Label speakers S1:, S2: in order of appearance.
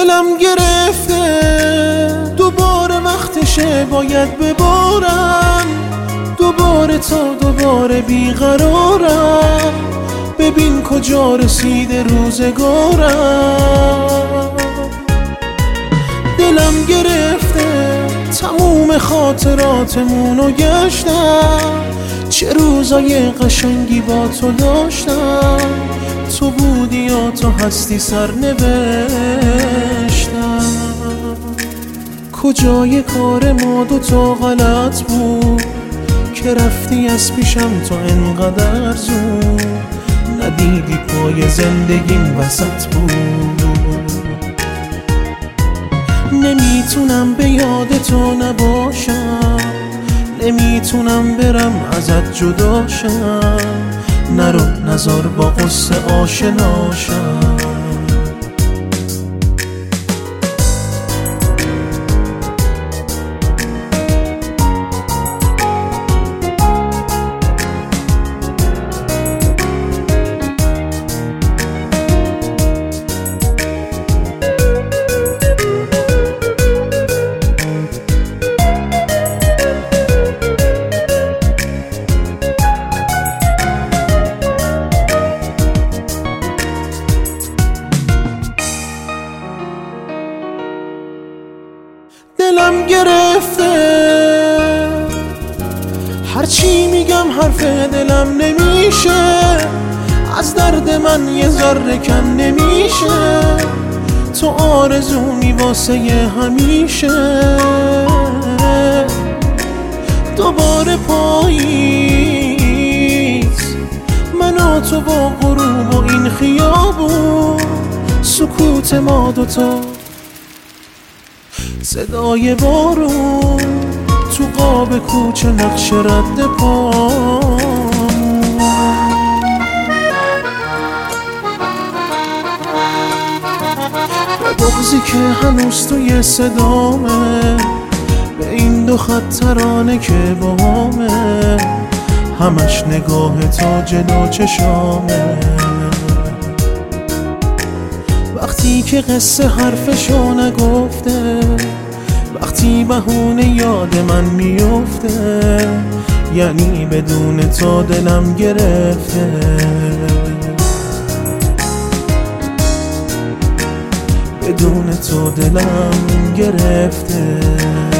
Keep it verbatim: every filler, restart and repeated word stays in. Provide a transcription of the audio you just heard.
S1: دلم گرفته دوباره وقتشه باید ببارم دوباره تا دوباره بیقرارم ببین کجا رسیده روزگارم دلم گرفته تموم خاطراتمونو گشتم چه روزای قشنگی با تو داشتم تو بودی یا تو هستی سرنوشتم کجای کار ما دوتا غلط بود که رفتی از پیشم تو انقدر زود ندیدی پای زندگیم وسط بود نمیتونم به یاد تو نباشم نمیتونم برم ازت جداشم نرو نزار با قصه آشناشم دلم گرفته هرچی میگم حرف دلم نمیشه از درد من یه ذره کم نمیشه تو آرزومی واسه همیشه دوباره پاییز من و تو با غروب و این خیابون سکوت ما دوتا صدای بارون تو قاب کوچه نقش رد پامون به بغضی که هنوز توی صدامه به این دو خط ترانه که باهامه همش نگاه تا جلو چشامه وقتی که قصه حرفشو نگفته وقتی بهونه یاد من میفته یعنی بدون تو دلم گرفته بدون تو دلم گرفته